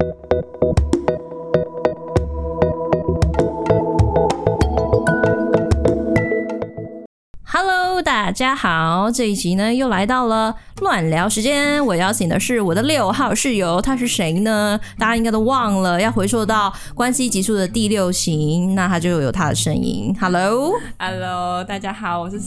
Hello， 大家好，这一集呢又来到了乱聊时间。我邀请的是我的6号室友，他是谁呢？大家应该都忘了，要回溯到关系集数的第6集，那他就有他的声音。Hello， 大家好，我是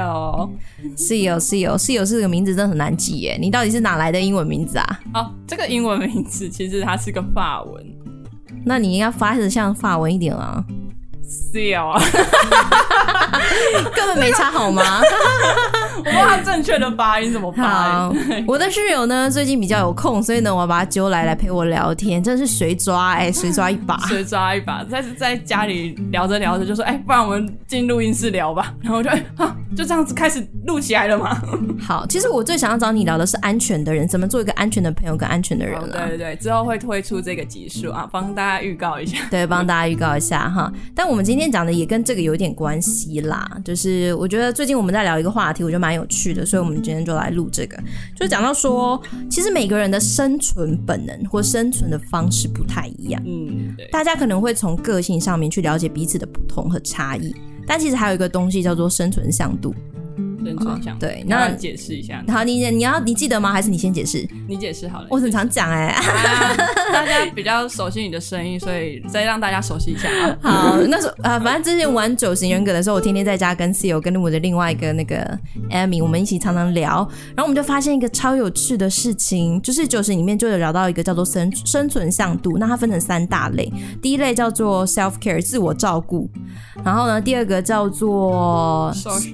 Seal 这个名字真的很难记耶，你到底是哪来的英文名字啊？ 哦，这个英文名字其实它是个法文， 那你应该发的像法文一点啊。 Seal 啊， 根本没差好吗？ 我不知道他正确的发音怎么发音。 我的室友呢最近比较有空，所以呢我把他揪来陪我聊天，真的是随抓随抓一把， 随抓一把。在家里聊着聊着就说，不然我们进录音室聊吧。然后我就就这样子开始录起来了嘛。 好，其实我最想要找你聊的是安全的人，怎么做一个安全的朋友跟安全的人啊。 对，之后会推出这个集数啊，帮大家预告一下。 对，帮大家预告一下哈。但我们今天讲的也跟这个有点关系啦，就是我觉得最近我们在聊一个话题，我觉得蛮有趣的，所以我们今天就来录这个，就是讲到说，其实每个人的生存本能或生存的方式不太一样， 对， 大家可能会从个性上面去了解彼此的不同和差异，但其实还有一个东西叫做生存向度。 生存向度， 对，那解释一下。 好，你记得吗？还是你先解释？ 你解释好了。 我很常讲大家比较熟悉你的声音，所以再让大家熟悉一下啊。 好，那时候反正之前玩9型人格的时候，我天天在家跟 Seal 跟我的另外一个那个 Amy， 我们一起常常聊，然后我们就发现一个超有趣的事情，就是9型里面就有聊到一个叫做生存向度，那它分成3大类，第一类叫做 self care 自我照顾，然后呢第二个叫做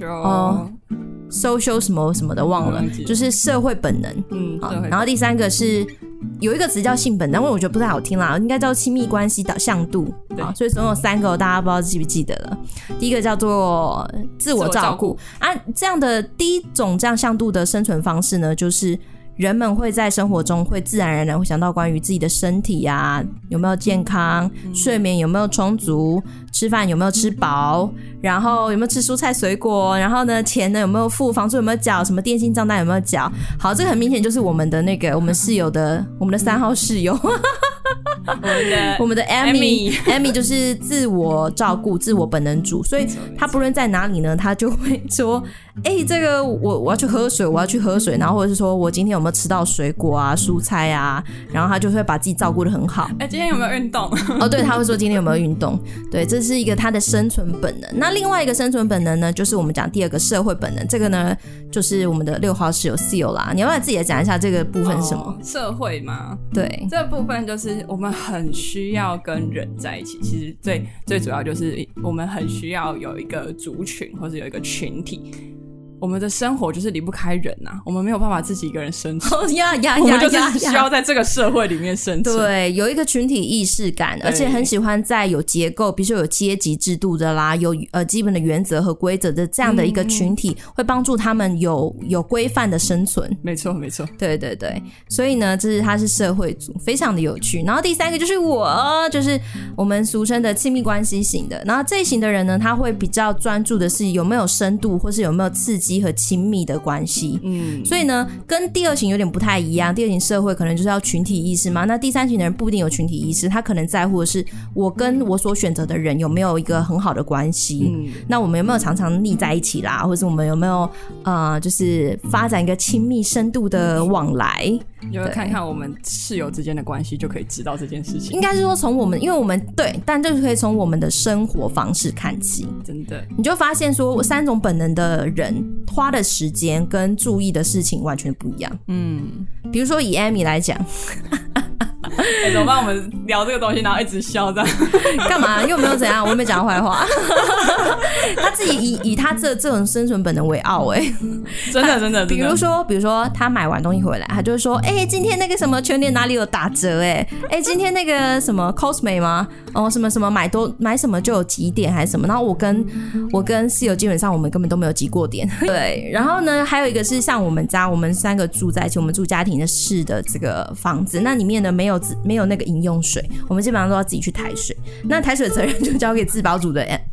social 什么什么的忘了，就是社会本能，然后第3个是有一个词叫性本能，因为我觉得不太好听啦，应该叫亲密关系向度，所以总有3个，大家不知道记不记得了。第一个叫做自我照顾啊，这样的第一种这样向度的生存方式呢，就是人们会在生活中会自然而然会想到关于自己的身体啊，有没有健康，睡眠有没有充足，吃饭有没有吃饱，然后有没有吃蔬菜水果，然后呢钱呢有没有付，房租有没有缴，什么电信账单有没有缴。好，这个很明显就是我们的我们室友的我们的3号室友我们的 Amy 就是自我照顾自我本能主，所以他不论在哪里呢，他就会说这个我要去喝水，然后或者是说我今天有没有吃到水果啊蔬菜啊，然后他就会把自己照顾得很好。 今天有没有运动对，他会说今天有没有运动，对，这是一个他的生存本能。那另外一个生存本能呢，就是我们讲第2个社会本能，这个呢就是我们的6号室友 Seal 啦，你要不要自己来讲一下这个部分是什么？ 社会吗？ 对， 这个部分就是我们很需要跟人在一起，其实最主要就是我们很需要有一个族群或者有一个群体。我们的生活就是离不开人啊，我们没有办法自己一个人生存，我们就是需要在这个社会里面生存。 对，有一个群体意识感，而且很喜欢在有结构，比如说有阶级制度的啦，有基本的原则和规则的这样的一个群体，会帮助他们有规范的生存。 没错， 对，所以呢，他是社会组，非常的有趣。然后第3个就是就是我们俗称的亲密关系型的。然后这一型的人呢，他会比较专注的是有没有深度，或是有没有刺激和亲密的关系，所以呢跟第2型有点不太一样。第2型社会可能就是要群体意识嘛，那第3型的人不一定有群体意识，他可能在乎的是我跟我所选择的人有没有一个很好的关系，那我们有没有常常腻在一起啦，或者我们有没有就是发展一个亲密深度的往来， 就看看我们室友之间的关系就可以知道这件事情。 应该是说从我们，因为我们对，但就是可以从我们的生活方式看起， 真的， 你就发现说3种本能的人花的时间跟注意的事情完全不一样。比如说以 Amy 来讲怎么办？我们聊这个东西，然后一直笑这样干嘛？又没有怎样，我又没讲坏话。他自己以他这种生存本能为傲真的。 比如说他买完东西回来，他就会说今天那个什么全联哪里有打折今天那个什么 Cosme 吗？什么什么买什么就有几点还是什么。然后我跟室友基本上我们根本都没有集过点。对，然后呢还有一个是像我们家，我们3个住在一起，我们住家庭式的这个房子，那里面呢没有那个饮用水，我们基本上都要自己去抬水。那抬水的责任就交给自保组的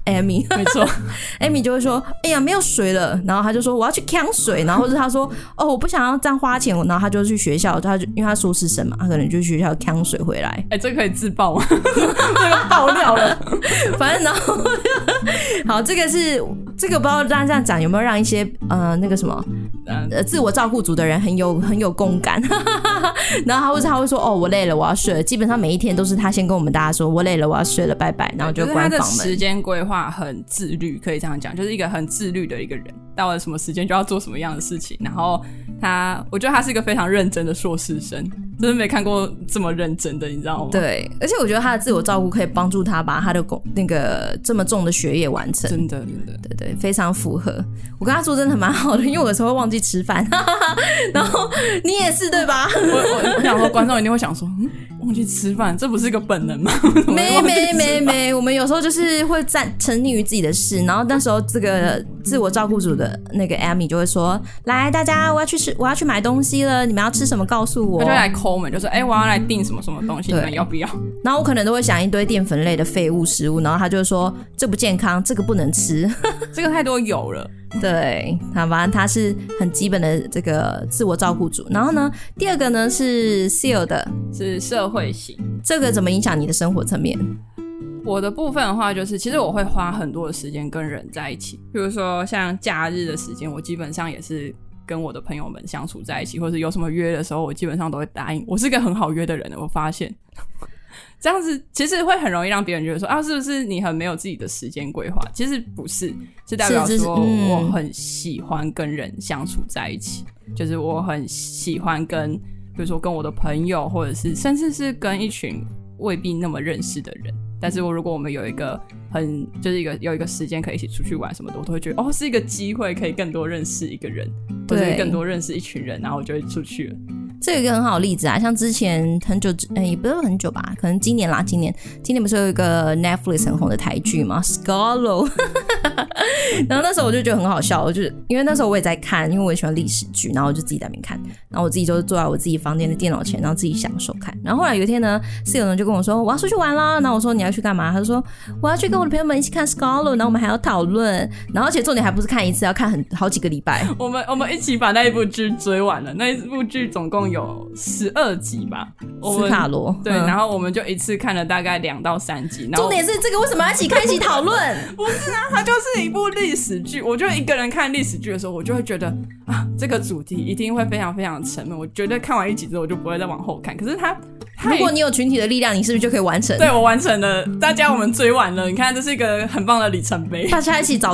Amy， 没错 ，Amy 就会说，哎呀没有水了，然后他就说我要去抢水，然后或者他说哦我不想要这样花钱，然后他就去学校，因为他硕士生嘛，他可能就去学校抢水回来。 这可以自爆吗？这个爆料了， 反正然后好，这个不知道大家这样讲有没有让一些那个什么自我照顾组的人很有共感。然后他会说哦我累了我要睡了，基本上每一天都是他先跟我们大家说我累了我要睡了拜拜，然后就关房门。 他的时间规划很自律，可以这样讲，就是一个很自律的一个人，到了什么时间就要做什么样的事情。然后我觉得他是一个非常认真的硕士生，真的没看过这么认真的，你知道吗？ 对，而且我觉得他的自我照顾可以帮助他把他的那个这么重的学业完成， 真的对，非常符合。我跟他说真的蛮好的，因为我有时候会忘记吃饭，然后你也是对吧？ 我想说观众一定会想说，忘记吃饭，这不是个本能吗？ 没，我们有时候就是会沉溺于自己的事，然后那时候这个自我照顾组的那个 Amy 就会说，来大家我要去买东西了，你们要吃什么告诉我。 他就来抠门，就说我要来订什么什么东西，你们要不要？ 然后我可能都会想一堆淀粉类的废物食物，然后他就说这不健康，这个不能吃， 这个太多油了。 对，反正他是很基本的这个自我照顾组。然后呢，第二个呢是 Seal 的， 是社会型。 这个怎么影响你的生活层面？ 我的部分的话，就是其实我会花很多的时间跟人在一起，比如说像假日的时间，我基本上也是跟我的朋友们相处在一起，或者有什么约的时候，我基本上都会答应。我是个很好约的人，我发现这样子其实会很容易让别人觉得说是不是你很没有自己的时间规划？其实不是，是代表说我很喜欢跟人相处在一起，就是我很喜欢跟比如说跟我的朋友，或者是甚至是跟一群未必那么认识的人。但是如果我们有一个就是有一个时间可以一起出去玩什么的，我都会觉得是一个机会可以更多认识一个人，或者更多认识一群人，然后我就会出去了。 这有一个很好的例子啊，像之前很久也不是很久吧，可能今年不是有一个 Netflix 很红的台剧吗 Scarlet 然后那时候我就觉得很好笑，就是因为那时候我也在看，因为我也喜欢历史剧，然后我就自己在那边看，然后我自己就坐在我自己房间的电脑前，然后自己享受看。然后后来有一天呢，室友呢就跟我说我要出去玩啦，然后我说你要去干嘛？他就说我要去跟我的朋友们一起看 Scarlet， 然后我们还要讨论，然后而且重点还不是看一次，要看好几个礼拜。 我们一起把那一部剧追完了，那一部剧总共有12集吧， 斯卡罗对，然后我们就一次看了大概2到3集。然后重点是这个为什么要一起看一起讨论？ 不是啊，它就是一部历史剧。我觉得一个人看历史剧的时候，我就会觉得这个主题一定会非常非常沉闷。我觉得看完一集之后，我就不会再往后看。可是如果你有群体的力量，你是不是就可以完成？ 对，我完成了，大家我们追完了。你看，这是一个很棒的里程碑。 大家一起早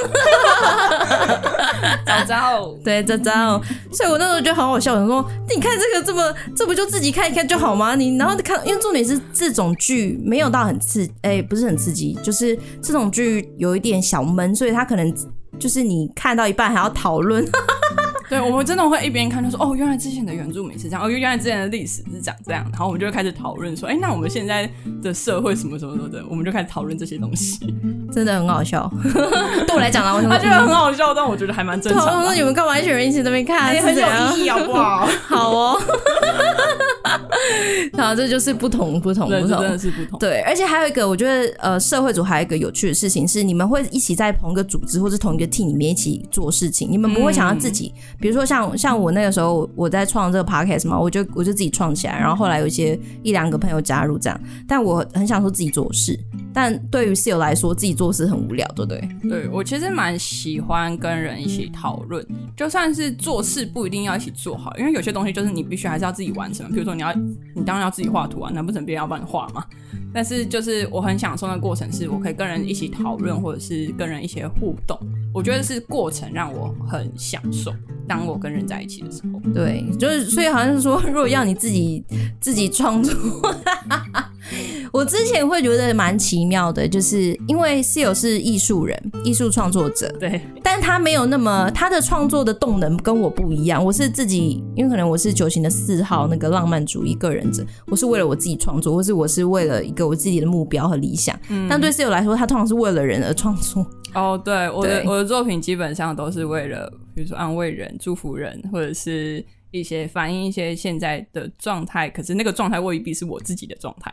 对早，所以我那时候就很好笑，我说你看这不就自己看一看就好吗？你然后看，因为重点是这种剧没有到很不是很刺激，就是这种剧有一点小闷，所以它可能就是你看到一半还要讨论。 对，我们真的会一边看就说原来之前的原住民是这样，原来之前的历史是长这样，然后我们就会开始讨论说那我们现在的社会什么什么的，我们就开始讨论这些东西。 真的很好笑。对我来讲他觉得很好笑，但我觉得还蛮正常的。 我说你们干嘛一群人一起在那边看？ 很有意义好不好？ 好哦。好，这就是不同， 对，真的是不同。 对，而且还有一个，我觉得社会组还有一个有趣的事情是，你们会一起在同一个组织或是同一个 team 里面一起做事情，你们不会想要自己，比如说像我那个时候我在创这个 podcast 嘛，我就自己创起来，然后后来有一两个朋友加入这样，但我很想说自己做事，但对于室友来说自己做事很无聊，对不对？ 对，我其实蛮喜欢跟人一起讨论，就算是做事不一定要一起做好，因为有些东西就是你必须还是要自己完成，比如说你当然要自己画图啊，难不成别人要帮你画吗？但是就是我很享受那个过程，是我可以跟人一起讨论，或者是跟人一起互动，我觉得是过程让我很享受。当我跟人在一起的时候， 对，就是所以好像是说，如果要你自己创作，我之前会觉得蛮奇妙的，就是因为室友是艺术人、艺术创作者， 对， 但他没有他的创作的动能跟我不一样。我是自己，因为可能我是9型的4号那个浪漫主义个人者，我是为了我自己创作，或是我是为了一个我自己的目标和理想。但对室友来说，他通常是为了人而创作。 对，我的作品基本上都是为了，比如说安慰人、祝福人，或者是一些反映一些现在的状态，可是那个状态未必是我自己的状态。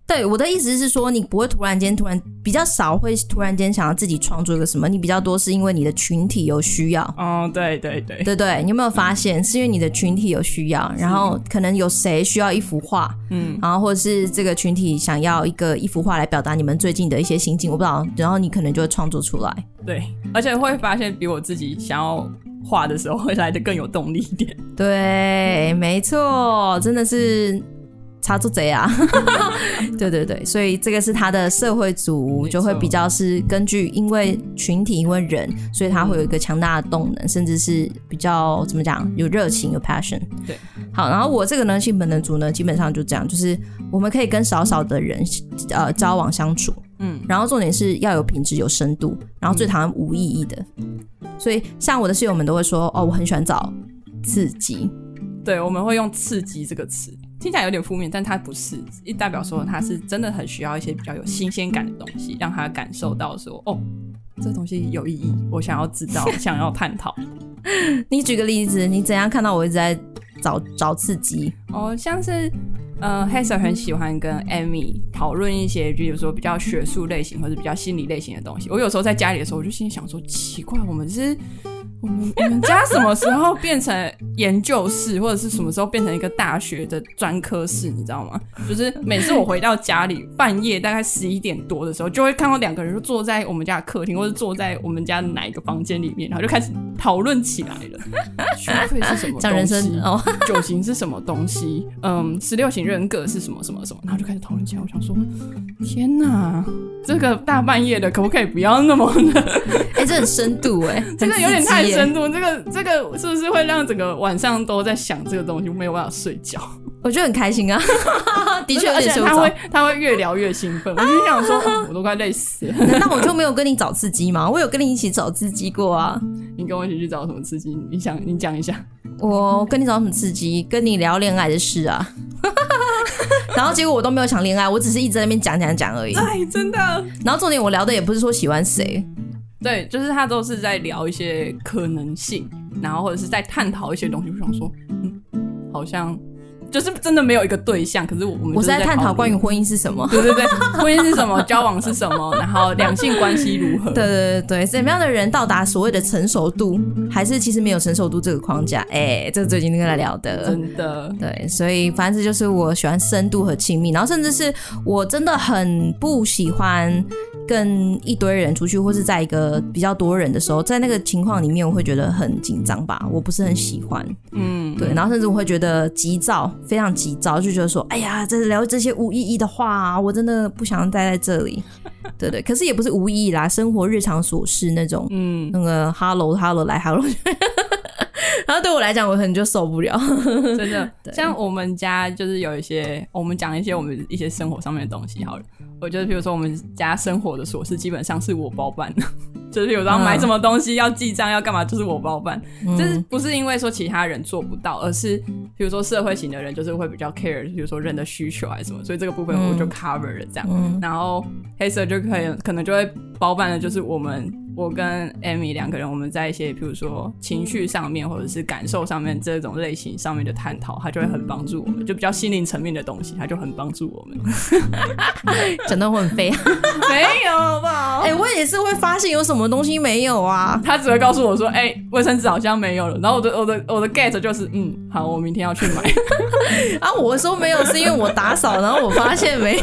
对，我的意思是说，你不会比较少会突然间想要自己创作一个什么，你比较多是因为你的群体有需要。 哦，对， 你有没有发现是因为你的群体有需要，然后可能有谁需要一幅画，然后或者是这个群体想要一幅画来表达你们最近的一些心境，我不知道，然后你可能就会创作出来。 对，而且会发现比我自己想要画的时候会来得更有动力一点。 对，没错，真的是差做贼啊对，所以这个是他的社会组就会比较是根据因为群体因为人，所以他会有一个强大的动能，甚至是比较怎么讲有热情有 passion。 对， 好，然后我这个呢性本能组呢基本上就这样，就是我们可以跟少少的人交往相处，然后重点是要有品质有深度，然后最讨厌无意义的。所以像我的室友们都会说我很喜欢找刺激。 对，我们会用刺激这个词，听起来有点负面，但它不是，代表说它是真的很需要一些比较有新鲜感的东西，让他感受到说这东西有意义，我想要知道想要探讨。 你举个例子，你怎样看到我一直在找刺激？ 像是Hazel 很喜欢跟 Amy 讨论一些比如说比较学术类型或者比较心理类型的东西。我有时候在家里的时候我就心里想说，奇怪，我们家什么时候变成研究室，或者是什么时候变成一个大学的专科室，你知道吗？就是每次我回到家里半夜大概11点多的时候，就会看到2个人就坐在我们家的客厅，或者坐在我们家的哪一个房间里面，然后就开始讨论起来了。学会是什么东西？9型是什么东西？16型人格是什么什么什么，然后就开始讨论起来。我想说，天哪，这个大半夜的可不可以不要那么的这很深度这个有点太深度，这个是不是会让整个晚上都在想这个东西，没有办法睡觉？ 我觉得很开心啊的确有点睡不着， 而且他会越聊越兴奋。我就想说我都快累死了。 那我就没有跟你找刺激吗？我有跟你一起找刺激过啊。 你跟我一起去找什么刺激？你讲一下。 我跟你找什么刺激？跟你聊恋爱的事啊然后结果我都没有想恋爱，我只是一直在那边讲而已。 哎，真的。 然后重点我聊的也不是说喜欢谁， 对，就是他都是在聊一些可能性，然后或者是在探讨一些东西。我想说好像就是真的没有一个对象，可是我是在探讨关于婚姻是什么。 对，婚姻是什么，交往是什么，然后两性关系如何。 对，怎么样的人到达所谓的成熟度，还是其实没有成熟度这个框架。这是最近跟他聊的， 真的。 对，所以反正就是我喜欢深度和亲密，然后甚至是我真的很不喜欢跟一堆人出去，或是在一个比较多人的时候，在那个情况里面我会觉得很紧张吧，我不是很喜欢。对，然后甚至我会觉得急躁，非常急躁，就觉得说哎呀在聊这些无意义的话我真的不想待在这里。对，可是也不是无意义啦，生活日常琐事那种那个 hello 来 hello 然后对我来讲我可能就受不了真的。像我们家就是有一些，我们讲一些我们一些生活上面的东西好了。我觉得比如说我们家生活的琐事基本上是我包办的就是有时候买什么东西要记账要干嘛就是我包办。这不是因为说其他人做不到，而是比如说社会型的人就是会比较 care 比如说人的需求还是什么，所以这个部分我就 cover 了这样。然后黑色就可能就会包办的就是我跟 Amy 2个人，我们在一些比如说情绪上面或者是感受上面这种类型上面的探讨，他就会很帮助我们，就比较心灵层面的东西他就很帮助我们讲得我很废没有好不好我也是会发现有什么东西没有啊， 他只会告诉我说卫生纸好像没有了，然后我的 get 就是好，我明天要去买我说没有是因为我打扫然后我发现没有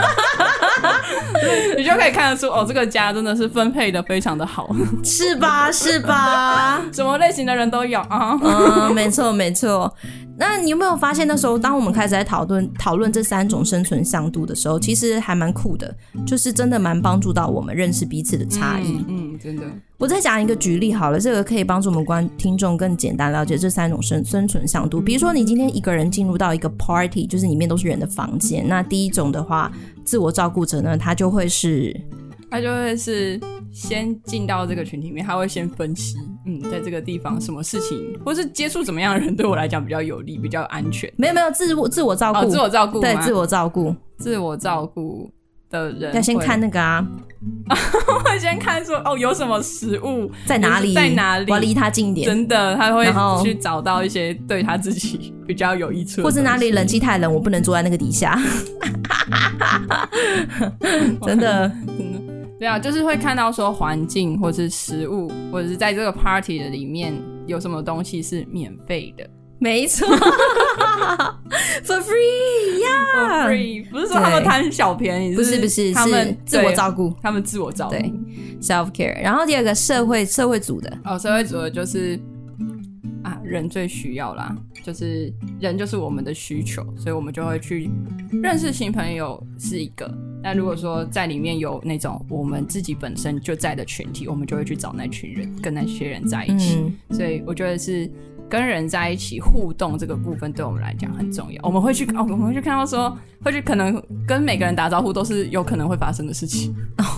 你就可以看得出这个家真的是分配的非常的好是吧什么类型的人都有没错。那你有没有发现那时候当我们开始在讨论这3种生存向度的时候，其实还蛮酷的，就是真的蛮帮助到我们认识彼此的差异。 真的。 我再讲一个举例好了，这个可以帮助我们听众更简单了解这3种生存向度。比如说你今天一个人进入到一个 party， 就是里面都是人的房间，那第一种的话自我照顾者呢，他就会是先进到这个群体里面，他会先分析在这个地方什么事情或是接触怎么样的人对我来讲比较有利比较安全。 没有自我照顾。 自我照顾吗？ 对，自我照顾的人要先看那个啊， 会先看说有什么食物在哪里，我要离他近一点。 真的，他会去找到一些对他自己比较有益处的， 或是哪里冷气太冷，我不能坐在那个底下。真的。 对啊，就是会看到说环境或是食物，或者是在这个 party 的里面有什么东西是免费的。 没错。For free yeah For free 不是说他们贪小便宜， 不是他们是自我照顾， 他们自我照顾， 对 self care。 然后第二个社会组的社会组的就是人最需要啦，就是人就是我们的需求，所以我们就会去认识新朋友是一个，但如果说在里面有那种我们自己本身就在的群体，我们就会去找那群人，跟那些人在一起。所以我觉得是跟人在一起互动这个部分对我们来讲很重要。我们会去看到说，会去可能跟每个人打招呼都是有可能会发生的事情。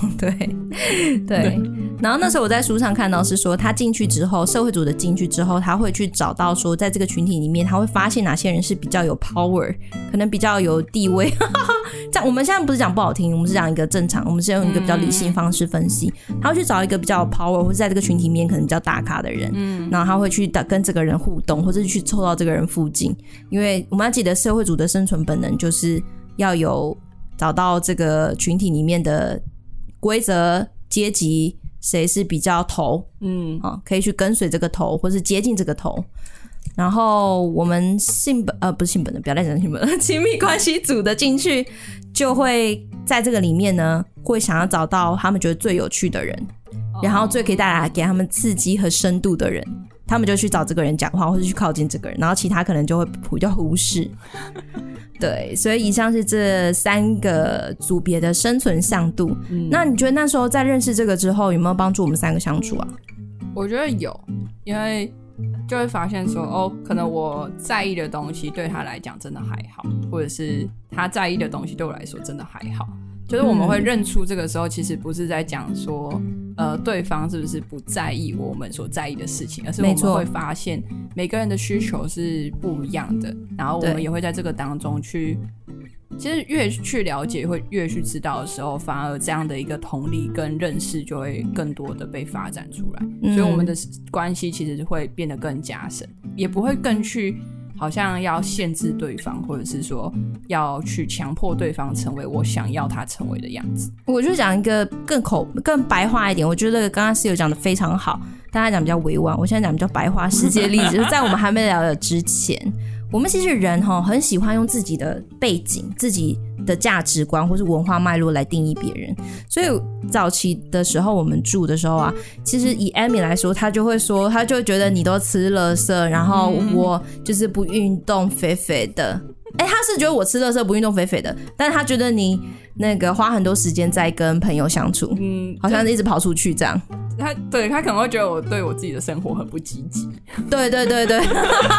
对。然后那时候我在书上看到是说，他进去之后，社会组的进去之后，他会去找到说，在这个群体里面，他会发现哪些人是比较有 power， 可能比较有地位。这样我们现在不是讲不好听，我们是讲一个正常，我们是用一个比较理性方式分析。他会去找一个比较有 power， 或者在这个群体里面可能比较大咖的人，然后他会去跟这个人互动，或者去凑到这个人附近。因为我们要记得，社会组的生存本能就是要有找到这个群体里面的规则、阶级，谁是比较头，可以去跟随这个头，或是接近这个头。然后我们不是性本能，不要再讲性本能，亲密关系组的进去，就会在这个里面呢，会想要找到他们觉得最有趣的人，然后最可以带来给他们刺激和深度的人，他们就去找这个人讲话，或者去靠近这个人，然后其他可能就会比较忽视。对，所以以上是这3个组别的生存向度。那你觉得那时候在认识这个之后，有没有帮助我们3个相处啊？ 我觉得有，因为就会发现说，可能我在意的东西对他来讲真的还好，或者是他在意的东西对我来说真的还好。就是我们会认出这个时候，其实不是在讲说，对方是不是不在意我们所在意的事情，而是我们会发现每个人的需求是不一样的，然后我们也会在这个当中去，其实越去了解，会越去知道的时候，反而这样的一个同理跟认识就会更多的被发展出来，所以我们的关系其实会变得更加深，也不会更去好像要限制对方，或者是说要去强迫对方成为我想要他成为的样子。 我就讲一个更白话一点，我觉得刚刚室友讲的非常好，大家讲比较委婉，我现在讲比较白话实际的例子。就是在我们还没聊的之前，我们其实人很喜欢用自己的背景、自己的价值观或是文化脉络来定义别人。所以早期的时候我们住的时候啊，其实以 Amy 来说，她就会说，她就会觉得你都吃垃圾，然后我就是不运动，肥肥的。她是觉得我吃垃圾不运动肥肥的，但是她觉得你那个花很多时间在跟朋友相处，好像一直跑出去这样。 他可能会觉得我对我自己的生活很不积极。 对对对对。对，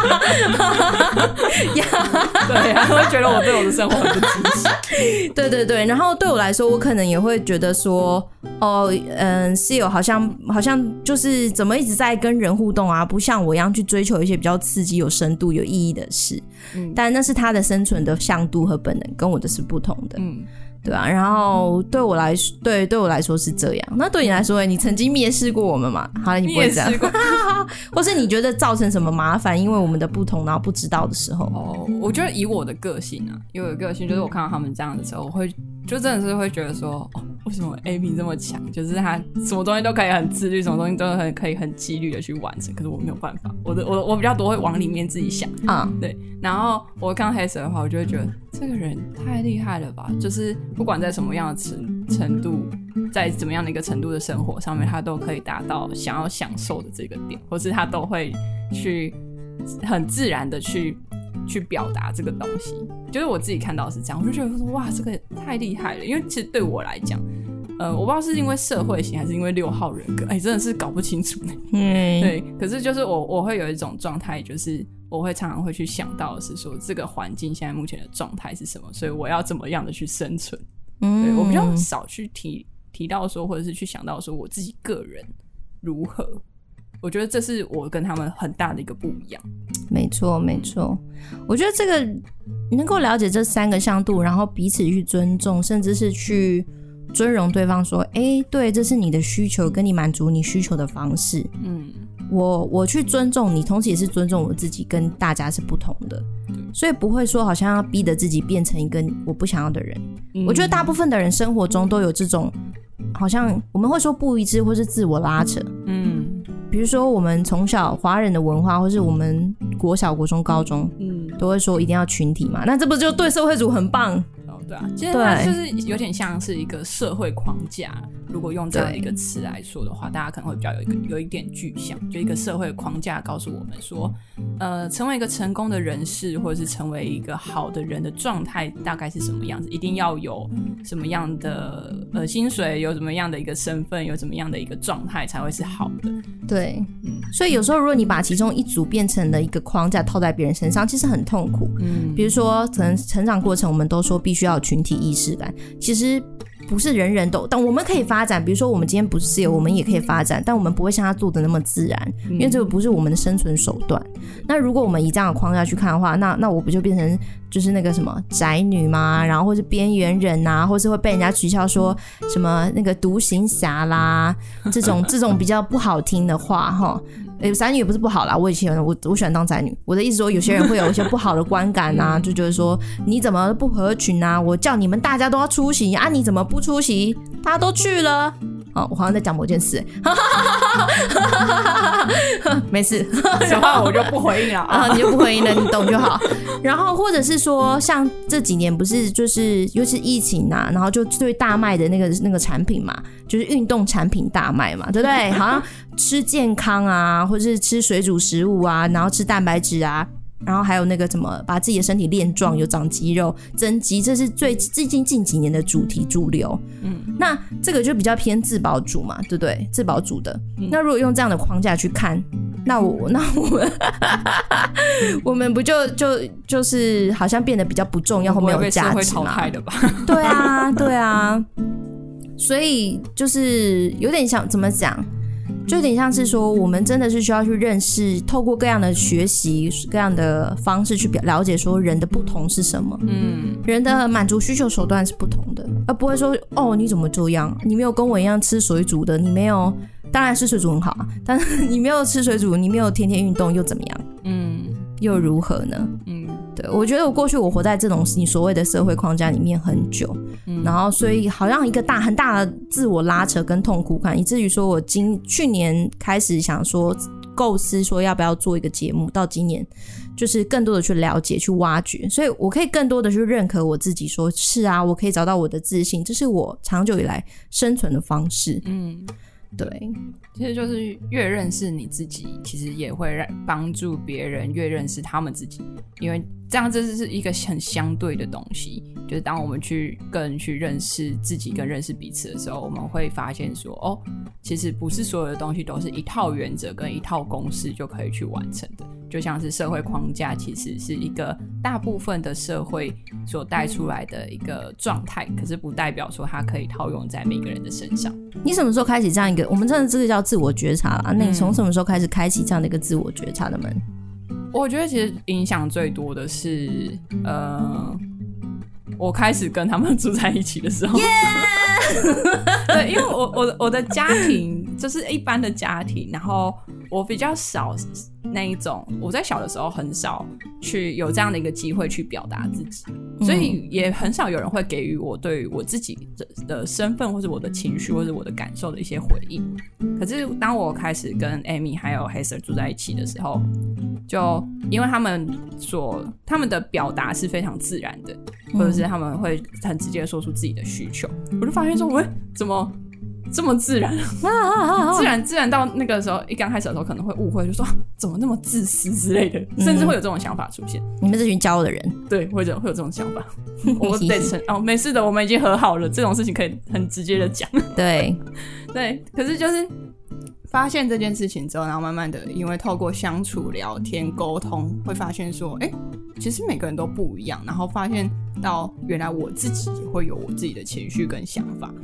他会觉得我对我的生活很不积极。 对对对，然后对我来说，我可能也会觉得说，室友好像就是怎么一直在跟人互动啊，不像我一样去追求一些比较刺激、有深度、有意义的事。但那是他的生存的向度和本能，跟我的是不同的。对啊，然后对我来说是这样。那对你来说，你曾经蔑视过我们吗？好了，你不会这样。或是你觉得造成什么麻烦？因为我们的不同，然后不知道的时候。 我觉得以我的个性啊，就是我看到他们这样的时候，我会就真的是会觉得说，为什么 Amy 这么强？就是他什么东西都可以很自律，什么东西都可以很纪律的去完成，可是我没有办法。我比较多会往里面自己想对。然后我看到黑蛇的话，我就会觉得这个人太厉害了吧！就是不管在什么样的程度，在怎么样的一个程度的生活上面，他都可以达到想要享受的这个点，或是他都会去很自然的去表达这个东西。就是我自己看到是这样，我就觉得说哇，这个太厉害了。因为其实对我来讲，我不知道是因为社会型还是因为6号人格，真的是搞不清楚。对，可是就是我会有一种状态，就是我会常常会去想到的是说，这个环境现在目前的状态是什么，所以我要怎么样的去生存。对，我比较少去提到说，或者是去想到说我自己个人如何。 我觉得这是我跟他们很大的一个不一样。 没错没错，我觉得这个能够了解这3个向度，然后彼此去尊重，甚至是去尊荣对方说对，这是你的需求，跟你满足你需求的方式。我去尊重你，同时也是尊重我自己，跟大家是不同的，所以不会说好像要逼得自己变成一个我不想要的人。我觉得大部分的人生活中都有这种好像我们会说不一致或是自我拉扯。比如说我们从小华人的文化，或是我们国小国中高中都会说一定要群体嘛，那这不就对社会组很棒？ 对啊，其实它就是有点像是一个社会框架。如果用这样一个词来说的话，大家可能会比较有一点具象，就一个社会框架告诉我们说，成为一个成功的人士，或者是成为一个好的人的状态大概是什么样子，一定要有什么样的薪水，有什么样的一个身份，有什么样的一个状态才会是好的。 对，所以有时候如果你把其中一组变成了一个框架套在别人身上，其实很痛苦。比如说可能成长过程我们都说必须要有群体意识感，其实不是人人都，但我们可以发展，比如说我们今天不是自由，我们也可以发展，但我们不会像他做的那么自然，因为这个不是我们的生存手段。那如果我们以这样的框架去看的话，那我不就变成就是那个什么宅女吗？然后或是边缘人啊，或是会被人家取笑说什么那个独行侠啦，这种比较不好听的话齁。宅女也不是不好啦，我喜欢当宅女。我的意思说，有些人会有一些不好的观感啊，就觉得说你怎么不合群啊？我叫你们大家都要出席啊，你怎么不出席？大家都去了。我好像在讲某件事。没事， 这话我就不回应了。 你就不回应了，你懂就好。然后或者是说，像这几年不是就是尤其是疫情啊，然后就最大卖的那个产品嘛，就是运动产品大卖嘛，对不对？好像吃健康啊，或者是吃水煮食物啊，然后吃蛋白质啊，然后还有那个怎么把自己的身体练壮，有长肌肉增肌，这是最近几年的主题主流。那这个就比较偏自保主嘛，对不对？自保主的。那如果用这样的框架去看，那我们不就是好像变得比较不重要或没有价值吗？ 会被社会淘汰的吧？ 对啊对啊，所以就是有点像怎么讲，就有点像是说我们真的是需要去认识，透过各样的学习各样的方式去了解说人的不同是什么。人的满足需求手段是不同的，而不会说你怎么这样，你没有跟我一样吃水煮的，你没有，当然吃水煮很好啊，但是你没有吃水煮，你没有天天运动又怎么样？又如何呢？对，我觉得我过去我活在这种你所谓的社会框架里面很久，然后所以好像一个很大的自我拉扯跟痛苦感，以至于说我去年开始想说构思说要不要做一个节目，到今年就是更多的去了解去挖掘，所以我可以更多的去认可我自己，说是啊，我可以找到我的自信，这是我长久以来生存的方式。对， 其实就是越认识你自己，其实也会帮助别人越认识他们自己，因为这样这是一个很相对的东西，就是当我们更去认识自己跟认识彼此的时候，我们会发现说其实不是所有的东西都是一套原则跟一套公式就可以去完成的，就像是社会框架其实是一个大部分的社会所带出来的一个状态，可是不代表说它可以套用在每个人的身上。 你什么时候开启这样一个，我们真的这个叫自我觉察啦，那你从什么时候开始开启这样的一个自我觉察的门？ 我觉得其实影响最多的是我开始跟他们住在一起的时候。对，因为我的家庭就是一般的家庭，然后我比较少那一种，我在小的时候很少去有这样的一个机会去表达自己，所以也很少有人会给予我对于我自己的身份或是我的情绪或是我的感受的一些回应。可是当我开始跟 Amy 还有 Heather 住在一起的时候，就因为他们的表达是非常自然的，或者是他们会很直接说出自己的需求，我就发现说喂，怎么这么自然？自然到那个时候一刚开始的时候可能会误会，就说怎么那么自私之类的，甚至会有这种想法出现。 你们这群骄傲的人， 对，会有这种想法。我得没事的，我们已经和好了，这种事情可以很直接的讲。 对对，可是就是发现这件事情之后，然后慢慢的因为透过相处聊天沟通，会发现说其实每个人都不一样，然后发现到原来我自己会有我自己的情绪跟想法，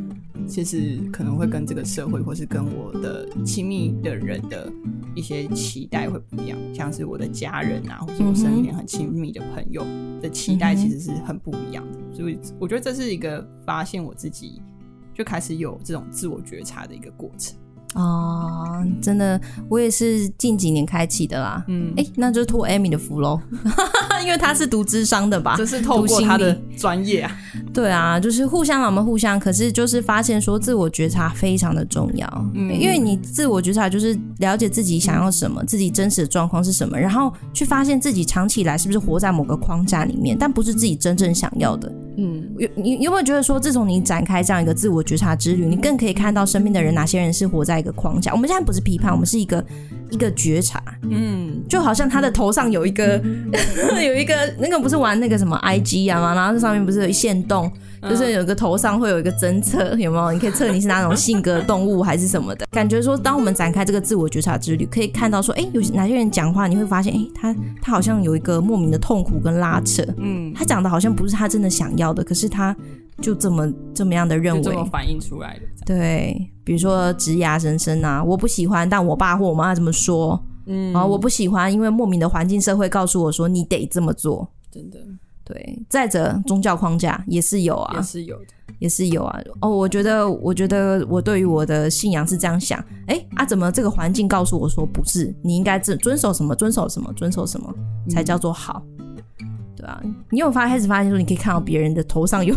其实可能会跟这个社会或是跟我的亲密的人的一些期待会不一样，像是我的家人啊，或是我身边很亲密的朋友的期待其实是很不一样的，所以我觉得这是一个发现我自己就开始有这种自我觉察的一个过程。 真的我也是近几年开启的啦。那就是托 Amy 的福咯因为他是读諮商的吧， 这是透过他的专业啊。 对啊，就是互相我们互相，可是就是发现说自我觉察非常的重要。因为你自我觉察就是了解自己想要什么，自己真实的状况是什么，然后去发现自己长期以来是不是活在某个框架里面，但不是自己真正想要的。你有没有觉得说自从你展开这样一个自我觉察之旅，你更可以看到身边的人哪些人是活在一个框架。我们现在不是批判，我们是一个觉察。就好像他的头上有一个有一个那个不是玩那个什么 IG 啊吗？然后这上面不是有限动，就是有一个头上会有一个侦测，有没有？你可以测你是哪种性格动物还是什么的。感觉说当我们展开这个自我觉察之旅，可以看到说有哪些人讲话你会发现他好像有一个莫名的痛苦跟拉扯。他讲的好像不是他真的想要的，可是他就这么样的认为， 就这么反映出来的。 对，比如说职涯人生啊，我不喜欢但我爸或我妈这么说。我不喜欢因为莫名的环境社会告诉我说你得这么做。真的。对，再者宗教框架也是有啊，也是有啊。我觉得我对于我的信仰是这样想，怎么这个环境告诉我说不是，你应该遵守什么遵守什么遵守什么才叫做好。对啊，你有开始发现说你可以看到别人的头上有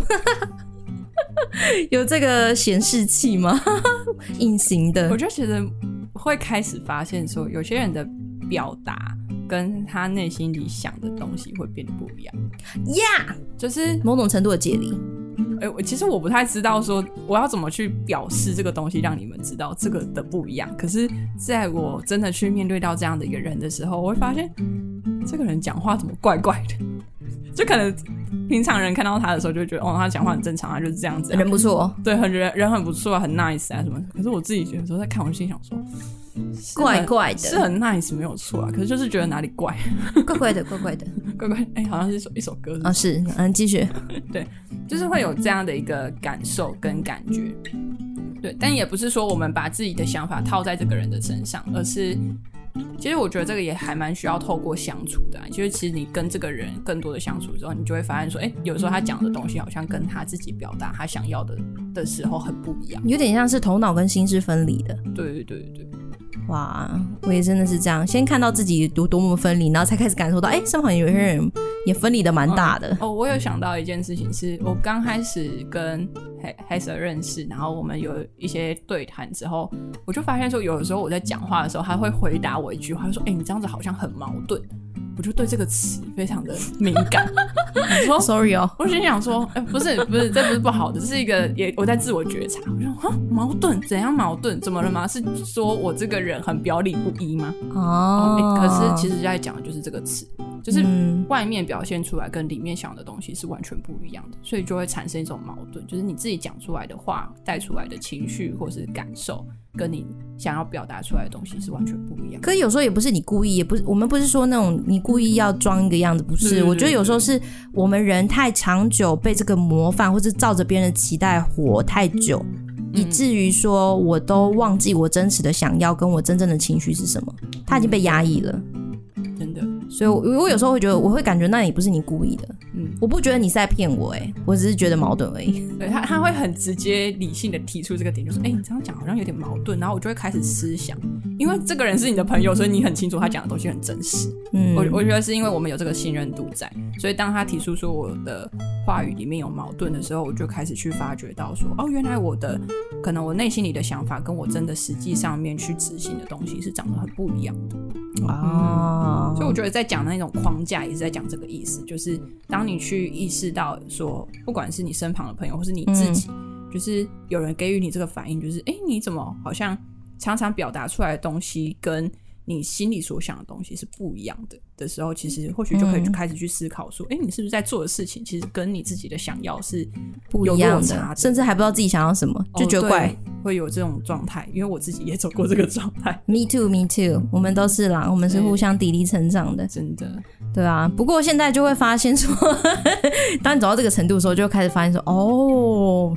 有这个显示器吗？隐形的。 我就觉得会开始发现说有些人的表达跟他内心里想的东西会变得不一样。就是某种程度的解离。 其实我不太知道说我要怎么去表示这个东西让你们知道这个的不一样，可是在我真的去面对到这样的一个人的时候，我会发现这个人讲话怎么怪怪的。就可能平常人看到他的时候就会觉得他讲话很正常，他就是这样子， 人不错， 对，人很不错，很 nice 啊什么。可是我自己有时候在看，我心想说怪怪的， 是很 nice 没有错啊，可是就是觉得哪里怪怪怪的怪怪的怪怪。好像是一首歌是是继续。 对，就是会有这样的一个感受跟感觉。对，但也不是说我们把自己的想法套在这个人的身上，而是其实我觉得这个也还蛮需要透过相处的就是其实你跟这个人更多的相处之后，你就会发现说有时候他讲的东西好像跟他自己表达他想要的时候很不一样， 有点像是头脑跟心是分离的。 对对对对。 哇，我也真的是这样，先看到自己多么分离，然后才开始感受到身旁有些人也分离的蛮大的。 我有想到一件事情，是我刚开始跟Hester 认识，然后我们有一些对谈之后，我就发现说有的时候我在讲话的时候，他会回答我一句话，他说你这样子好像很矛盾。我就对这个词非常的敏感。我说 sorry 我心想说不是这不是不好的，这是一个我在自我觉察。我说矛盾怎样矛盾？怎么了吗？是说我这个人很表里不一吗？可是其实在讲的就是这个词，就是外面表现出来跟里面想的东西是完全不一样的，所以就会产生一种矛盾，就是你自己讲出来的话带出来的情绪或是感受跟你想要表达出来的东西是完全不一样的。 可是有时候也不是你故意，也不是我们不是说那种你故意要装一个样子，不是。我觉得有时候是我们人太长久被这个模范或是照着别人的期待活太久，以至于说我都忘记我真实的想要跟我真正的情绪是什么，它已经被压抑了。 真的。 所以我有时候会觉得，我会感觉那也不是你故意的。我不觉得你是在骗我我只是觉得矛盾而已。 对，他会很直接理性的提出这个点，就说你这样讲好像有点矛盾，然后我就会开始思想，因为这个人是你的朋友，所以你很清楚他讲的东西很真实。我觉得是因为我们有这个信任度在，所以当他提出说我的话语里面有矛盾的时候，我就开始去发觉到说原来可能我内心里的想法跟我真的实际上面去执行的东西是长得很不一样的。所以我觉得在讲的那种框架也是在讲这个意思，就是当你去意识到说不管是你身旁的朋友或是你自己，就是有人给予你这个反应，就是你怎么好像常常表达出来的东西跟你心里所想的东西是不一样的时候，其实或许就可以开始去思考说你是不是在做的事情其实跟你自己的想要是不一样的，甚至还不知道自己想要什么，就觉得怪。 会有这种状态，因为我自己也走过这个状态。 Me too， 我们都是啦，我们是互相砥砺成长的， 真的。 对啊，不过现在就会发现说当你走到这个程度的时候，就会开始发现说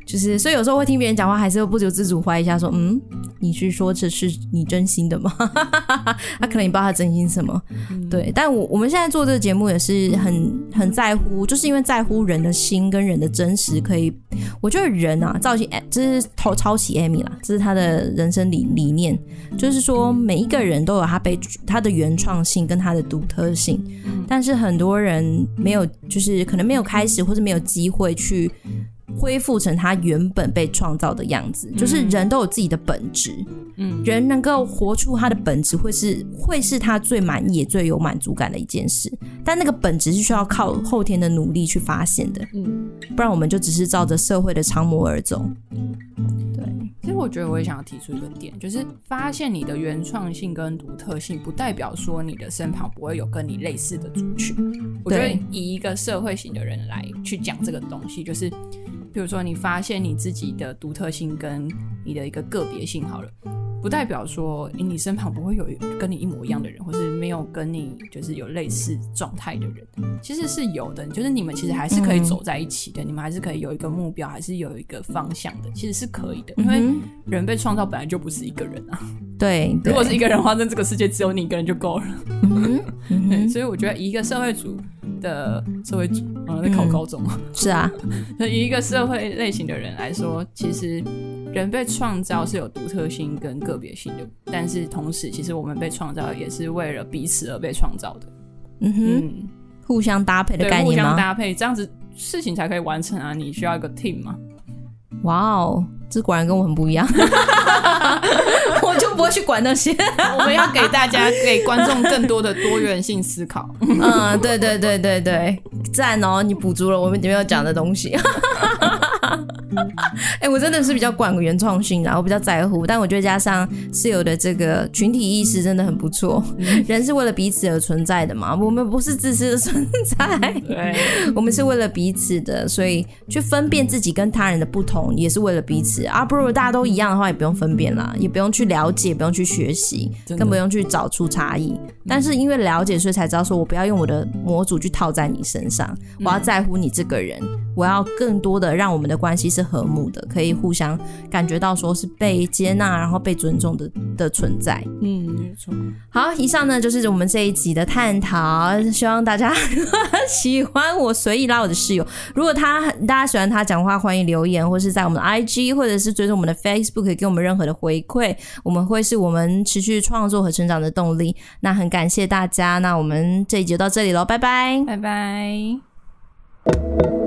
就是所以有时候会听别人讲话还是会不由自主怀疑一下说你是说这是你真心的吗？他可能也不知道他真心什么。对，但我们现在做这个节目也是很在乎，就是因为在乎人的心跟人的真实。可以我觉得人啊，这是抄袭 Amy 啦，这是他的人生理念，就是说每一个人都有他的原创性跟他的独特性，但是很多人没有，就是可能没有开始或是没有机会去恢复成他原本被创造的样子。就是人都有自己的本质，人能够活出他的本质会是他最满意也最有满足感的一件事，但那个本质是需要靠后天的努力去发现的，不然我们就只是照着社会的常模而走。对， 其实我觉得我也想要提出一个点，就是发现你的原创性跟独特性不代表说你的身旁不会有跟你类似的族群。我觉得以一个社会型的人来去讲这个东西，就是比如说你发现你自己的独特性跟你的一个个别性好了，不代表说你身旁不会有跟你一模一样的人，或是没有跟你就是有类似状态的人，其实是有的，就是你们其实还是可以走在一起的，你们还是可以有一个目标，还是有一个方向的，其实是可以的，因为人被创造本来就不是一个人啊。 对， 如果是一个人的话，那这个世界只有你一个人就够了。所以我觉得以一个社会组的社会组在考高中是啊， 以一个社会类型的人来说，其实人被创造是有独特性跟个别性的，但是同时其实我们被创造也是为了彼此而被创造的。 互相搭配的概念吗？ 对，互相搭配，这样子事情才可以完成啊。你需要一个 team 嘛。 哇哦，这果然跟我很不一样。我就不会去管那些。 我们要给大家给观众更多的多元性思考。 对对对对对，赞哦，你补足了我们没有讲的东西。我真的是比较管原创性的，我比较在乎，但我觉得加上室友的这个群体意识真的很不错。人是为了彼此而存在的嘛，我们不是自私的存在， 对， 我们是为了彼此的，所以去分辨自己跟他人的不同也是为了彼此啊。不如大家都一样的话，也不用分辨啦，也不用去了解，不用去学习，更不用去找出差异。但是因为了解，所以才知道说我不要用我的模组去套在你身上，我要在乎你这个人，我要更多的让我们的关系是和睦的，可以互相感觉到说是被接纳然后被尊重 的存在。 没错。 好，以上呢就是我们这一集的探讨，希望大家喜欢我随意拉我的室友。如果大家喜欢他讲话，欢迎留言，或是在我们的 IG 或者是追踪我们的 Facebook 给我们任何的回馈，我们会是我们持续创作和成长的动力。那很感谢大家，那我们这一集就到这里咯，拜拜， 拜拜。